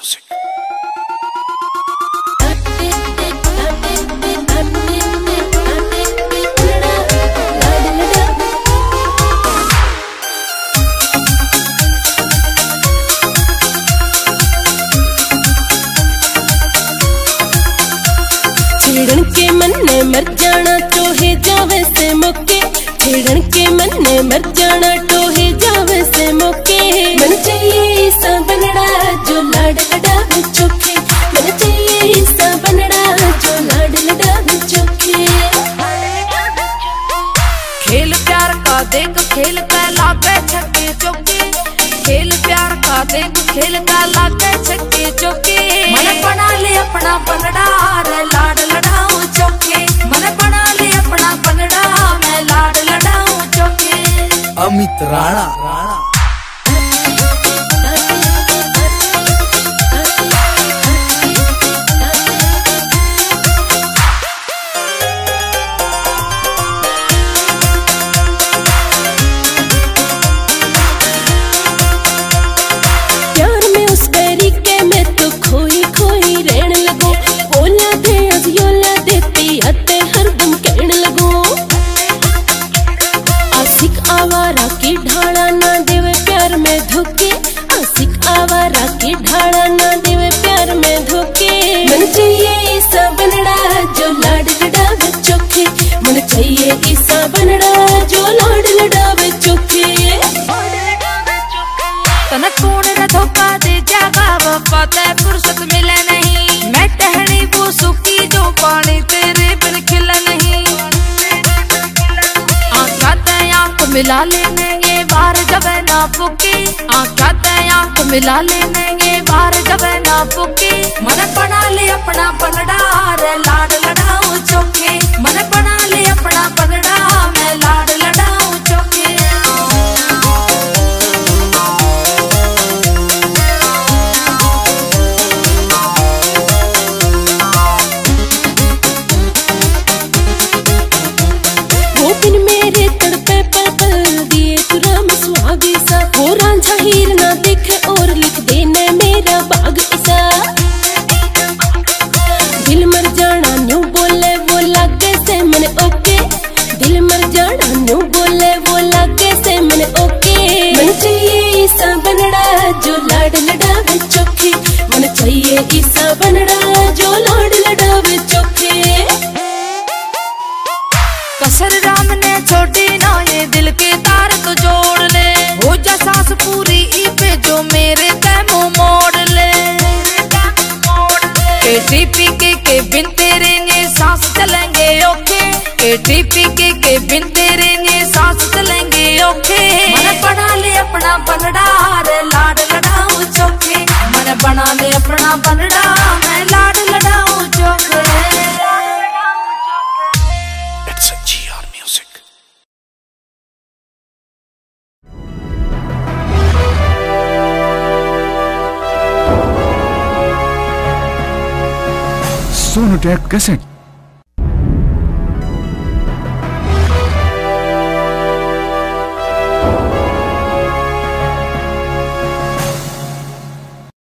music. छेड़न के मन ने मर जाना टोहे जावे से मौके, छेड़न के मन ने मर जाना टोहे जावे से मौके। मन चाहिए सा बनड़ा जो लाड लड़ा चोखे, मन चाहिए सा बनड़ा जो लाड लड़ा चोखे। खेल प्यार का देख खेल का लागे छक्के चौके, खेल प्यार का देख खेल का लागे छक्के चौके। मन बना ले अपना बनड़ा रे लाड लड़ाऊं चौके, मन बना ले अपना बनड़ा मैं लाड लड़ाऊं चौके। अमित राणा आवारा की ढाला ना देवे प्यार में धोखे, आशिक आवारा की ढाला ना देवे प्यार में धोखे। मन चाहिए ईसा बनड़ा जो लाड लड़ावे चोखे, मन चाहिए ईसा बनड़ा जो लाड लड़ावे चोखे। तन कौन न धोखा दे जागा वो पता फुर्सत मिले नहीं, मैं टहनी वो सूखी जो पानी तेरे बिन खिला नहीं। आँख मिला लेने ये बार जब ना फूकी, आँख मिला लेने ये बार जब ना फूकी। मन बना ले अपना बनड़ा रे लाड लड़ाऊं चौके, मन बना ले अपना बनड़ा मैं लाड लड़ाऊं चौके। वो बिन मेरे तड़पे वो रांझा हीर ना देखे और लिख देने मेरा बाग ऐसा। दिल मर जाना न्यू बोले वो लागे से मैंने ओके, दिल मर जाना न्यू बोले वो लागे से मैंने ओके। मन चाहिए ईसा बनड़ा जो लाड लड़ावे चोखे, मन चाहिए ईसा बनड़ा जो लाड लड़ावे चोखे। कसर राम ने छोटी ना ये दिल के तार तो जोड़ ले, हो जा सांस पूरी ई पे जो मेरे तैमो मोड़ ले। केटीपी के बिन तेरे ने सांस चलेंगे ओके, केटीपी के बिन तेरे ने सांस चलेंगे ओके। मन बना ले अपना बनड़ा रे लाड लड़ाऊं चौके, मन बना ले अपना बनड़ा मैं लाड लड़ाऊं चौके। Sonotek cassette.